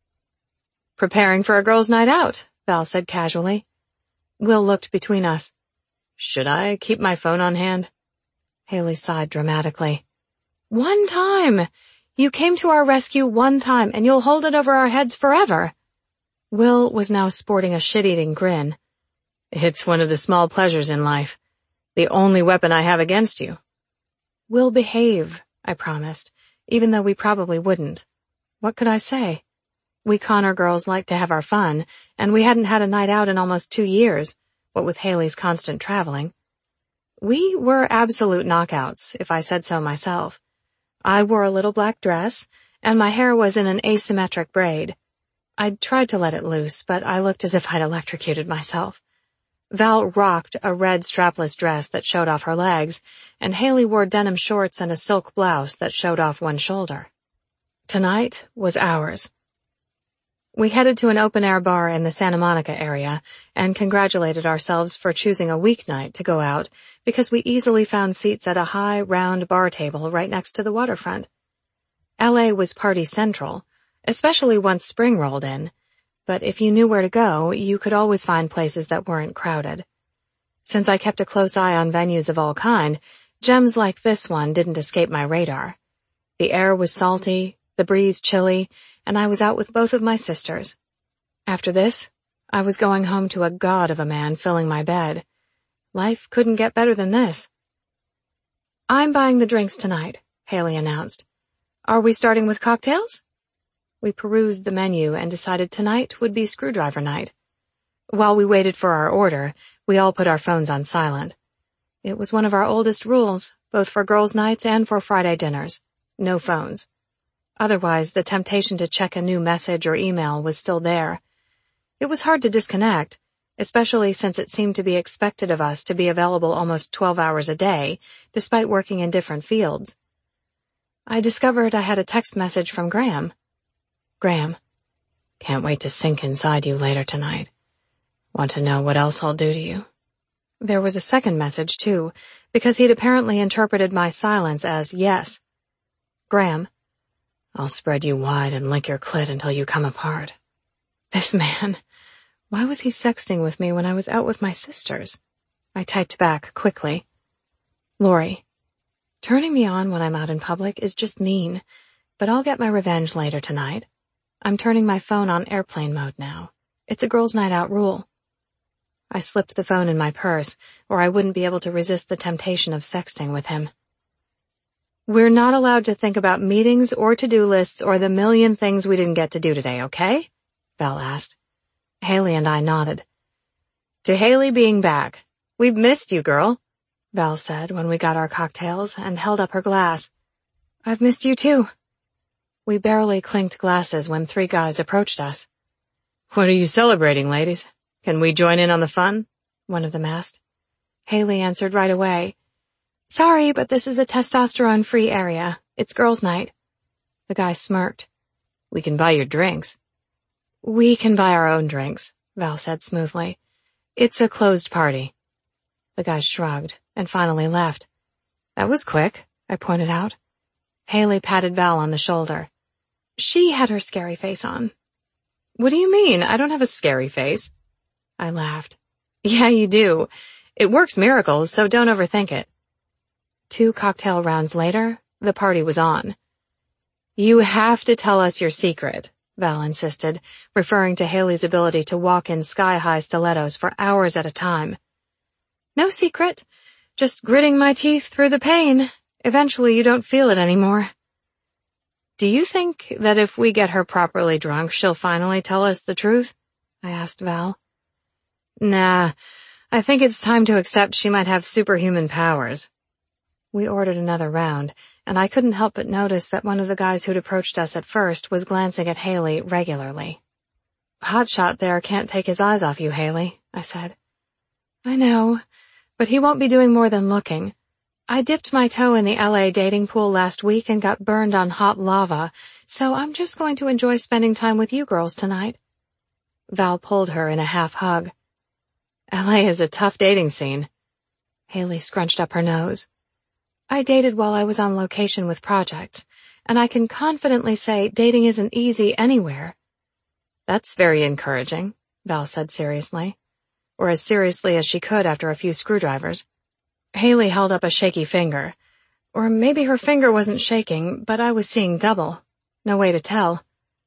Speaker 1: "Preparing for a girls' night out," Val said casually. Will looked between us. "Should I keep my phone on hand?" Haley sighed dramatically. "One time! You came to our rescue one time, and you'll hold it over our heads forever." Will was now sporting a shit-eating grin. "It's one of the small pleasures in life. The only weapon I have against you." "We'll behave," I promised, even though we probably wouldn't. What could I say? We Connor girls liked to have our fun, and we hadn't had a night out in almost 2 years, what with Haley's constant traveling. We were absolute knockouts, if I said so myself. I wore a little black dress, and my hair was in an asymmetric braid. I'd tried to let it loose, but I looked as if I'd electrocuted myself. Val rocked a red strapless dress that showed off her legs, and Haley wore denim shorts and a silk blouse that showed off one shoulder. Tonight was ours. We headed to an open-air bar in the Santa Monica area and congratulated ourselves for choosing a weeknight to go out because we easily found seats at a high, round bar table right next to the waterfront. LA was party central, especially once spring rolled in, but if you knew where to go, you could always find places that weren't crowded. Since I kept a close eye on venues of all kind, gems like this one didn't escape my radar. The air was salty, the breeze chilly, and I was out with both of my sisters. After this, I was going home to a god of a man filling my bed. Life couldn't get better than this. "I'm buying the drinks tonight," Haley announced. "Are we starting with cocktails?" We perused the menu and decided tonight would be screwdriver night. While we waited for our order, we all put our phones on silent. It was one of our oldest rules, both for girls' nights and for Friday dinners. No phones. Otherwise, the temptation to check a new message or email was still there. It was hard to disconnect, especially since it seemed to be expected of us to be available almost 12 hours a day, despite working in different fields. I discovered I had a text message from Graham. "Graham, can't wait to sink inside you later tonight. Want to know what else I'll do to you?" There was a second message, too, because he'd apparently interpreted my silence as yes. "Graham, I'll spread you wide and lick your clit until you come apart." This man, why was he sexting with me when I was out with my sisters? I typed back quickly. "Lori, turning me on when I'm out in public is just mean, but I'll get my revenge later tonight. I'm turning my phone on airplane mode now. It's a girls' night out rule." I slipped the phone in my purse, or I wouldn't be able to resist the temptation of sexting with him. "We're not allowed to think about meetings or to-do lists or the million things we didn't get to do today, okay?" Val asked. Haley and I nodded. "To Haley being back. We've missed you, girl," Val said when we got our cocktails and held up her glass. "I've missed you too." We barely clinked glasses when 3 guys approached us. "What are you celebrating, ladies? Can we join in on the fun?" one of them asked. Haley answered right away. "Sorry, but this is a testosterone-free area. It's girls' night." The guy smirked. "We can buy your drinks." "We can buy our own drinks," Val said smoothly. "It's a closed party." The guy shrugged and finally left. "That was quick," I pointed out. Haley patted Val on the shoulder. She had her scary face on. "What do you mean? I don't have a scary face." I laughed. "Yeah, you do. It works miracles, so don't overthink it." 2 cocktail rounds later, the party was on. "You have to tell us your secret," Val insisted, referring to Haley's ability to walk in sky-high stilettos for hours at a time. "No secret. Just gritting my teeth through the pain. Eventually you don't feel it anymore." "Do you think that if we get her properly drunk, she'll finally tell us the truth?" I asked Val. "Nah, I think it's time to accept she might have superhuman powers." We ordered another round, and I couldn't help but notice that one of the guys who'd approached us at first was glancing at Haley regularly. "Hotshot there can't take his eyes off you, Haley," I said. "I know, but he won't be doing more than looking. I dipped my toe in the LA dating pool last week and got burned on hot lava, so I'm just going to enjoy spending time with you girls tonight." Val pulled her in a half hug. "LA is a tough dating scene." Haley scrunched up her nose. I dated while I was on location with projects, and I can confidently say dating isn't easy anywhere.
Speaker 3: That's very encouraging, Val said seriously, or as seriously as she could after a few screwdrivers.
Speaker 1: Haley held up a shaky finger. Or maybe her finger wasn't shaking, but I was seeing double. No way to tell.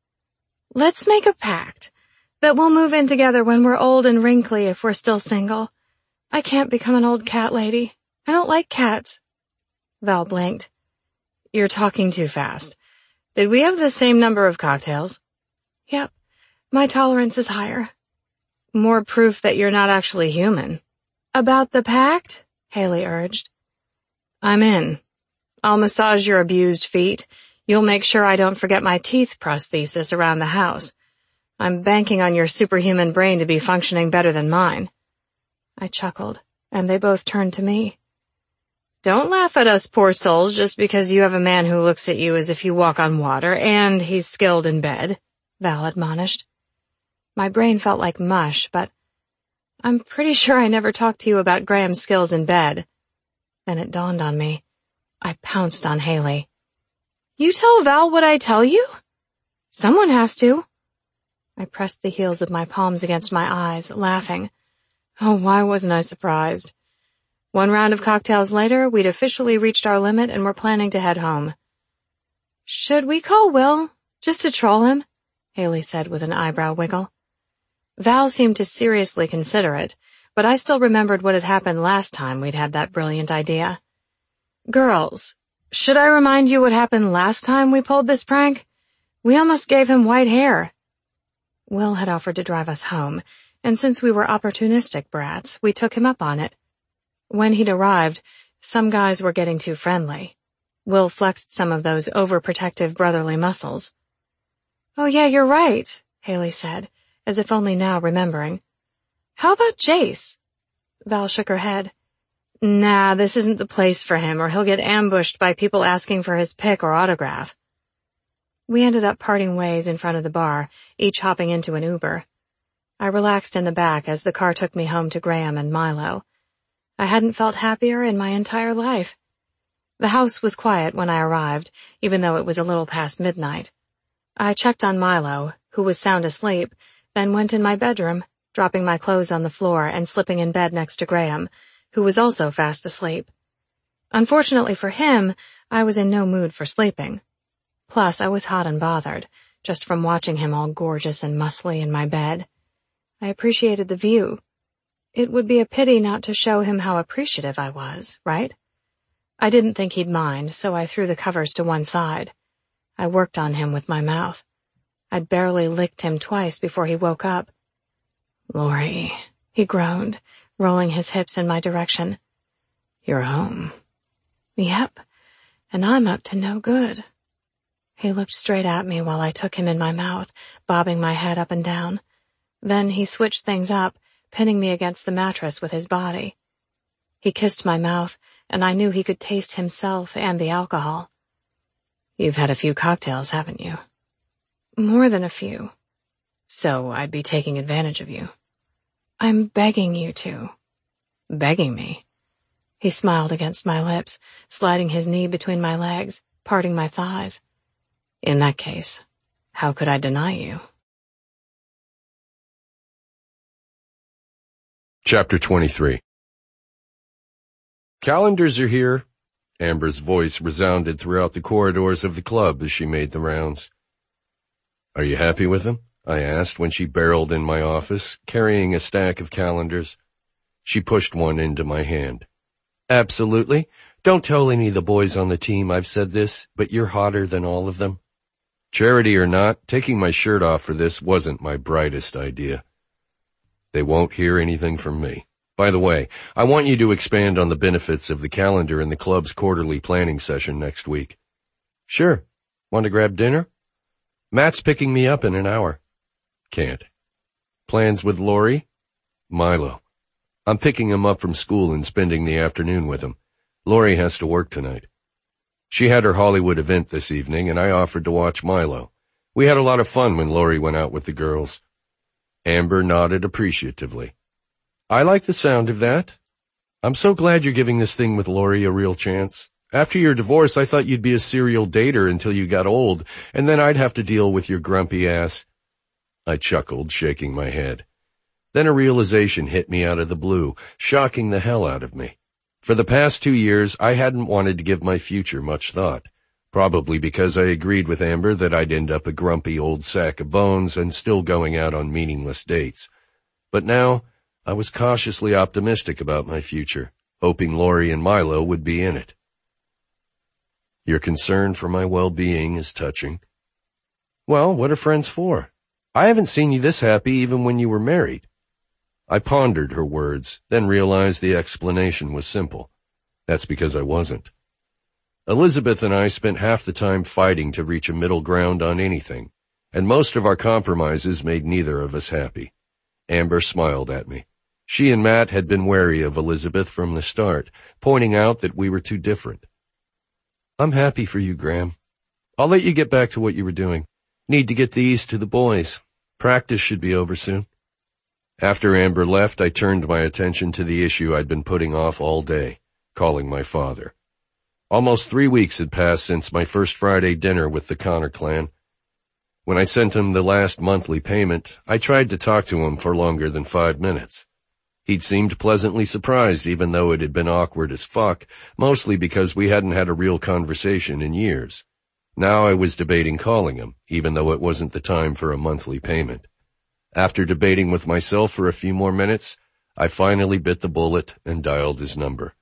Speaker 1: Let's make a pact that we'll move in together when we're old and wrinkly if we're still single. I can't become an old cat lady. I don't like cats.
Speaker 3: Val blinked. You're talking too fast. Did we have the same number of cocktails?
Speaker 1: Yep. My tolerance is higher.
Speaker 3: More proof that you're not actually human.
Speaker 1: About the pact? Haley urged.
Speaker 3: I'm in. I'll massage your abused feet. You'll make sure I don't forget my teeth prosthesis around the house. I'm banking on your superhuman brain to be functioning better than mine.
Speaker 1: I chuckled, and they both turned to me.
Speaker 3: Don't laugh at us poor souls just because you have a man who looks at you as if you walk on water and he's skilled in bed, Val admonished.
Speaker 1: My brain felt like mush, but I'm pretty sure I never talked to you about Graham's skills in bed. Then it dawned on me. I pounced on Haley. You tell Val what I tell you? Someone has to. I pressed the heels of my palms against my eyes, laughing. Oh, why wasn't I surprised? 1 round of cocktails later, we'd officially reached our limit and were planning to head home. Should we call Will, just to troll him? Haley said with an eyebrow wiggle. Val seemed to seriously consider it, but I still remembered what had happened last time we'd had that brilliant idea. Girls, should I remind you what happened last time we pulled this prank? We almost gave him white hair. Will had offered to drive us home, and since we were opportunistic brats, we took him up on it. When he'd arrived, some guys were getting too friendly. Will flexed some of those overprotective brotherly muscles. Oh yeah, you're right, Haley said, as if only now remembering. How about Jace? Val shook her head.
Speaker 3: Nah, this isn't the place for him, or he'll get ambushed by people asking for his pic or autograph.
Speaker 1: We ended up parting ways in front of the bar, each hopping into an Uber. I relaxed in the back as the car took me home to Graham and Milo. I hadn't felt happier in my entire life. The house was quiet when I arrived, even though it was a little past midnight. I checked on Milo, who was sound asleep, then went in my bedroom, dropping my clothes on the floor and slipping in bed next to Graham, who was also fast asleep. Unfortunately for him, I was in no mood for sleeping. Plus, I was hot and bothered, just from watching him all gorgeous and muscly in my bed. I appreciated the view. It would be a pity not to show him how appreciative I was, right? I didn't think he'd mind, so I threw the covers to one side. I worked on him with my mouth. I'd barely licked him twice before he woke up. Lori, he groaned, rolling his hips in my direction. You're home. Yep, and I'm up to no good. He looked straight at me while I took him in my mouth, bobbing my head up and down. Then he switched things up, pinning me against the mattress with his body. He kissed my mouth, and I knew he could taste himself and the alcohol. You've had a few cocktails, haven't you? More than a few. So I'd be taking advantage of you. I'm begging you to. Begging me? He smiled against my lips, sliding his knee between my legs, parting my thighs. In that case, how could I deny you?
Speaker 2: Chapter 23. Calendars are here. Amber's voice resounded throughout the corridors of the club as she made the rounds. Are you happy with them? I asked when she barreled in my office, carrying a stack of calendars. She pushed one into my hand. Absolutely. Don't tell any of the boys on the team I've said this, but you're hotter than all of them. Charity or not, taking my shirt off for this wasn't my brightest idea. They won't hear anything from me. By the way, I want you to expand on the benefits of the calendar in the club's quarterly planning session next week. Sure. Want to grab dinner? Matt's picking me up in an hour. Can't. Plans with Lori? Milo. I'm picking him up from school and spending the afternoon with him. Lori has to work tonight. She had her Hollywood event this evening, and I offered to watch Milo. We had a lot of fun when Lori went out with the girls. Amber nodded appreciatively. I like the sound of that. I'm so glad you're giving this thing with Lori a real chance. After your divorce, I thought you'd be a serial dater until you got old, and then I'd have to deal with your grumpy ass." I chuckled, shaking my head. Then a realization hit me out of the blue, shocking the hell out of me. For the past 2 years, I hadn't wanted to give my future much thought, probably because I agreed with Amber that I'd end up a grumpy old sack of bones and still going out on meaningless dates. But now, I was cautiously optimistic about my future, hoping Lori and Milo would be in it. "Your concern for my well-being is touching." "Well, what are friends for? I haven't seen you this happy even when you were married." I pondered her words, then realized the explanation was simple. That's because I wasn't. Elizabeth and I spent half the time fighting to reach a middle ground on anything, and most of our compromises made neither of us happy. Amber smiled at me. She and Matt had been wary of Elizabeth from the start, pointing out that we were too different. "I'm happy for you, Graham. I'll let you get back to what you were doing. Need to get these to the boys. Practice should be over soon." After Amber left, I turned my attention to the issue I'd been putting off all day, calling my father. Almost 3 weeks had passed since my first Friday dinner with the Connor clan. When I sent him the last monthly payment, I tried to talk to him for longer than 5 minutes. He'd seemed pleasantly surprised even though it had been awkward as fuck, mostly because we hadn't had a real conversation in years. Now I was debating calling him, even though it wasn't the time for a monthly payment. After debating with myself for a few more minutes, I finally bit the bullet and dialed his number.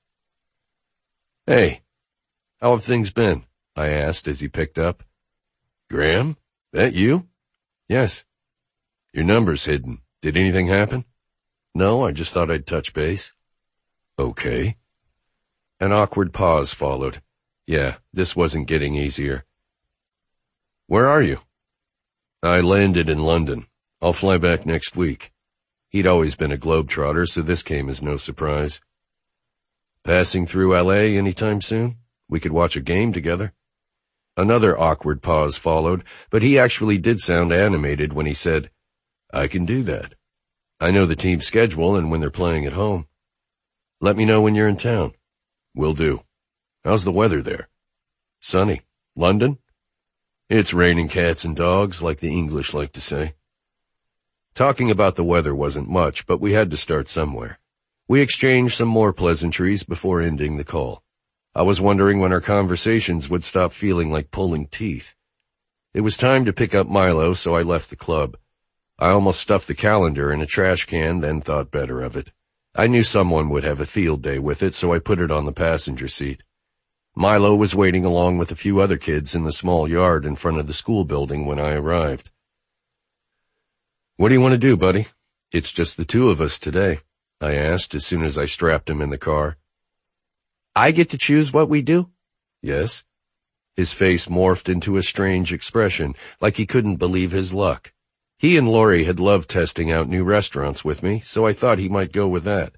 Speaker 2: "Hey, how have things been?" I asked as he picked up. "Graham, that you?" "Yes." "Your number's hidden. Did anything happen?" "No, I just thought I'd touch base." "Okay." An awkward pause followed. Yeah, this wasn't getting easier. "Where are you?" "I landed in London. I'll fly back next week." He'd always been a globetrotter, so this came as no surprise. "Passing through LA anytime soon? We could watch a game together." Another awkward pause followed, but he actually did sound animated when he said, "I can do that. I know the team's schedule and when they're playing at home. Let me know when you're in town." "Will do." "How's the weather there?" "Sunny." "London?" "It's raining cats and dogs, like the English like to say." Talking about the weather wasn't much, but we had to start somewhere. We exchanged some more pleasantries before ending the call. I was wondering when our conversations would stop feeling like pulling teeth. It was time to pick up Milo, so I left the club. I almost stuffed the calendar in a trash can, then thought better of it. I knew someone would have a field day with it, so I put it on the passenger seat. Milo was waiting along with a few other kids in the small yard in front of the school building when I arrived. "What do you want to do, buddy?" "It's just the two of us today," I asked as soon as I strapped him in the car. "I get to choose what we do?" "Yes." His face morphed into a strange expression, like he couldn't believe his luck. He and Lori had loved testing out new restaurants with me, so I thought he might go with that.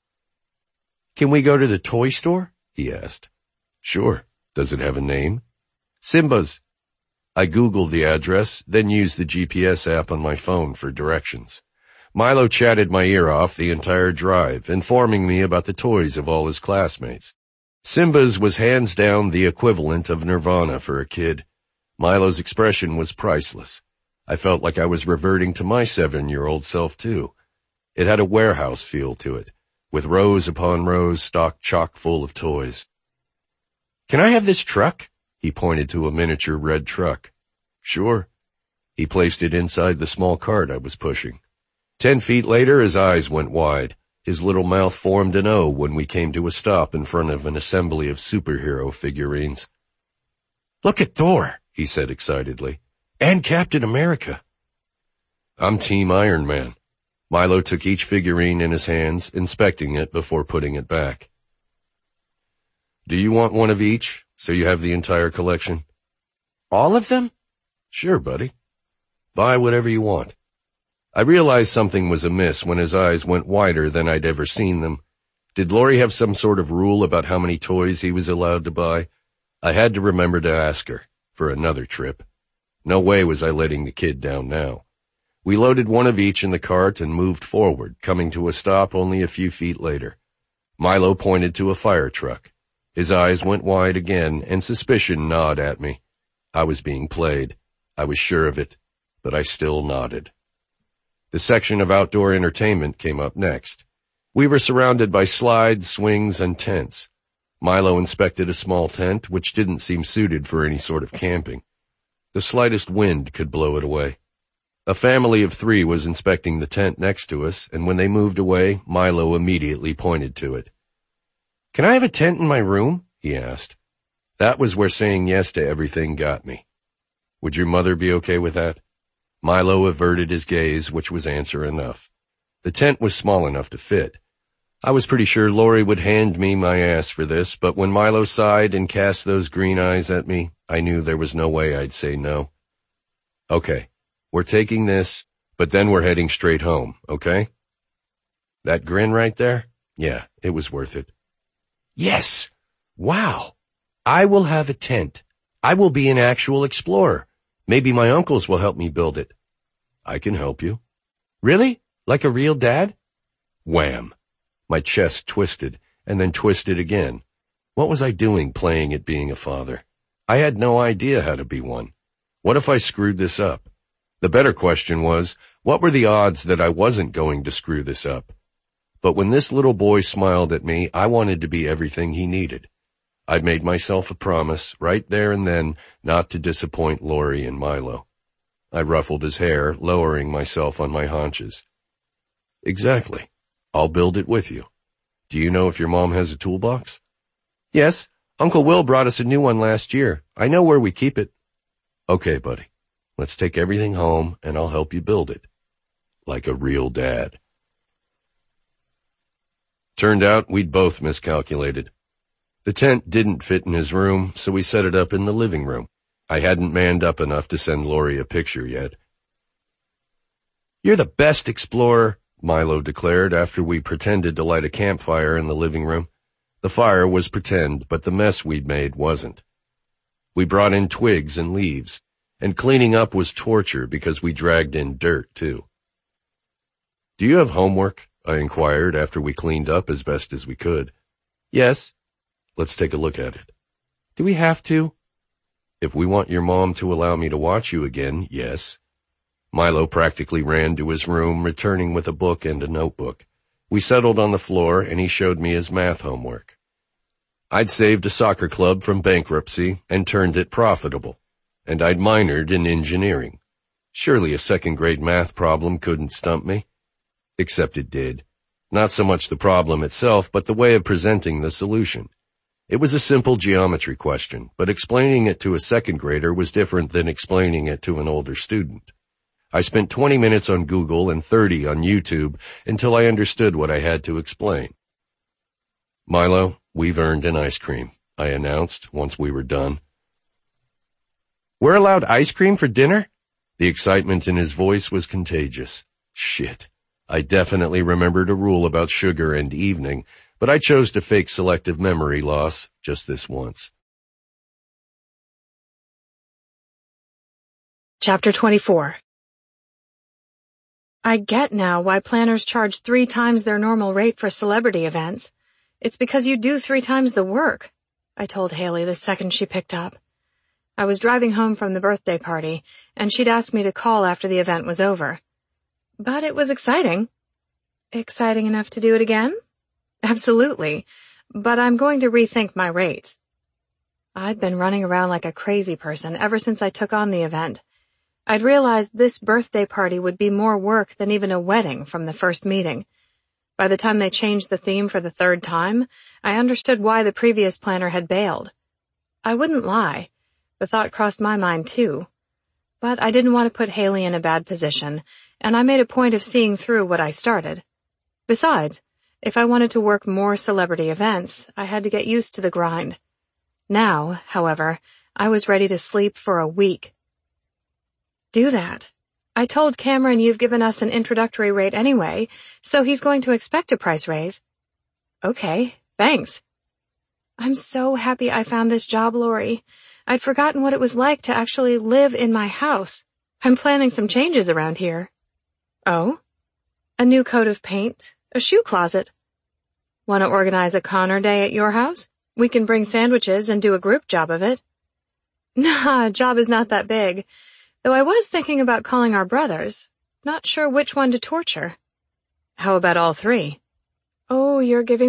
Speaker 2: "Can we go to the toy store?" he asked. "Sure. Does it have a name?" "Simba's." I Googled the address, then used the GPS app on my phone for directions. Milo chatted my ear off the entire drive, informing me about the toys of all his classmates. Simba's was hands down the equivalent of Nirvana for a kid. Milo's expression was priceless. I felt like I was reverting to my 7-year-old self too. It had a warehouse feel to it, with rows upon rows stocked chock full of toys. "Can I have this truck?" He pointed to a miniature red truck. "Sure." He placed it inside the small cart I was pushing. 10 feet later, his eyes went wide. His little mouth formed an O when we came to a stop in front of an assembly of superhero figurines. "Look at Thor," he said excitedly. "And Captain America." "I'm Team Iron Man." Milo took each figurine in his hands, inspecting it before putting it back. "Do you want one of each, so you have the entire collection?" "All of them?" "Sure, buddy. Buy whatever you want." I realized something was amiss when his eyes went wider than I'd ever seen them. Did Lori have some sort of rule about how many toys he was allowed to buy? I had to remember to ask her, for another trip. No way was I letting the kid down now. We loaded one of each in the cart and moved forward, coming to a stop only a few feet later. Milo pointed to a fire truck. His eyes went wide again, and suspicion gnawed at me. I was being played. I was sure of it, but I still nodded. The section of outdoor entertainment came up next. We were surrounded by slides, swings, and tents. Milo inspected a small tent, which didn't seem suited for any sort of camping. The slightest wind could blow it away. A family of 3 was inspecting the tent next to us, and when they moved away, Milo immediately pointed to it. "Can I have a tent in my room?" he asked. That was where saying yes to everything got me. "Would your mother be okay with that?" Milo averted his gaze, which was answer enough. The tent was small enough to fit. I was pretty sure Lori would hand me my ass for this, but when Milo sighed and cast those green eyes at me, I knew there was no way I'd say no. "Okay, we're taking this, but then we're heading straight home, okay?" That grin right there? Yeah, it was worth it. "Yes! Wow! I will have a tent. I will be an actual explorer. Maybe my uncles will help me build it." "I can help you." "Really? Like a real dad?" Wham! My chest twisted, and then twisted again. What was I doing playing at being a father? I had no idea how to be one. What if I screwed this up? The better question was, what were the odds that I wasn't going to screw this up? But when this little boy smiled at me, I wanted to be everything he needed. I'd made myself a promise, right there and then, not to disappoint Lori and Milo. I ruffled his hair, lowering myself on my haunches. "Exactly. I'll build it with you. Do you know if your mom has a toolbox?" "Yes. Uncle Will brought us a new one last year. I know where we keep it." "Okay, buddy. Let's take everything home, and I'll help you build it. Like a real dad." Turned out we'd both miscalculated. The tent didn't fit in his room, so we set it up in the living room. I hadn't manned up enough to send Lori a picture yet. "You're the best explorer," Milo declared after we pretended to light a campfire in the living room. The fire was pretend, but the mess we'd made wasn't. We brought in twigs and leaves, and cleaning up was torture because we dragged in dirt, too. "Do you have homework?" I inquired after we cleaned up as best as we could. "Yes." "Let's take a look at it." "Do we have to?" "If we want your mom to allow me to watch you again, yes." Milo practically ran to his room, returning with a book and a notebook. We settled on the floor, and he showed me his math homework. I'd saved a soccer club from bankruptcy and turned it profitable, and I'd minored in engineering. Surely a second-grade math problem couldn't stump me. Except it did. Not so much the problem itself, but the way of presenting the solution. It was a simple geometry question, but explaining it to a second grader was different than explaining it to an older student. I spent 20 minutes on Google and 30 on YouTube until I understood what I had to explain. "Milo, we've earned an ice cream," I announced once we were done. "We're allowed ice cream for dinner?" The excitement in his voice was contagious. Shit. I definitely remembered a rule about sugar and evening, but I chose to fake selective memory loss just this once.
Speaker 1: Chapter 24. I get now why planners charge 3 times their normal rate for celebrity events. It's because you do 3 times the work, I told Haley the second she picked up. I was driving home from the birthday party, and she'd asked me to call after the event was over. But it was exciting. Exciting enough to do it again? Absolutely. But I'm going to rethink my rates. I'd been running around like a crazy person ever since I took on the event. I'd realized this birthday party would be more work than even a wedding from the first meeting. By the time they changed the theme for the 3rd time, I understood why the previous planner had bailed. I wouldn't lie. The thought crossed my mind too. But I didn't want to put Haley in a bad position, and I made a point of seeing through what I started. Besides, if I wanted to work more celebrity events, I had to get used to the grind. Now, however, I was ready to sleep for a week. Do that. I told Cameron you've given us an introductory rate anyway, so he's going to expect a price raise. Okay, thanks. I'm so happy I found this job, Lori. I'd forgotten what it was like to actually live in my house. I'm planning some changes around here. Oh? A new coat of paint, a shoe closet. Want to organize a Connor Day at your house? We can bring sandwiches and do a group job of it. Nah, job is not that big. Though I was thinking about calling our brothers. Not sure which one to torture.
Speaker 3: How about all three?
Speaker 1: Oh, you're giving